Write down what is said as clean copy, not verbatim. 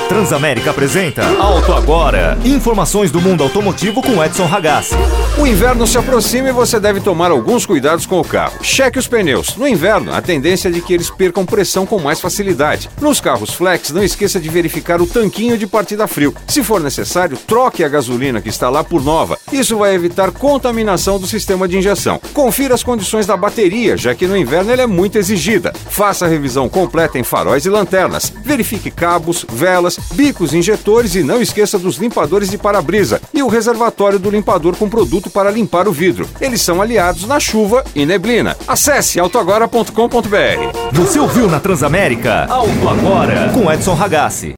Transamérica apresenta Auto Agora. Informações do mundo automotivo com Edson Ragazzi. O inverno se aproxima e você deve tomar alguns cuidados com o carro. Cheque os pneus. No inverno, a tendência é de que eles percam pressão com mais facilidade. Nos carros flex, não esqueça de verificar o tanquinho de partida frio. Se for necessário, troque a gasolina que está lá por nova. Isso vai evitar contaminação do sistema de injeção. Confira as condições da bateria, já que no inverno ela é muito exigida. Faça a revisão completa em faróis e lanternas. Verifique cabos, velas, bicos injetores e não esqueça dos limpadores de para-brisa e o reservatório do limpador com produto para limpar o vidro. Eles são aliados na chuva e neblina. Acesse autoagora.com.br. Você ouviu na Transamérica? Auto Agora com Edson Ragazzi.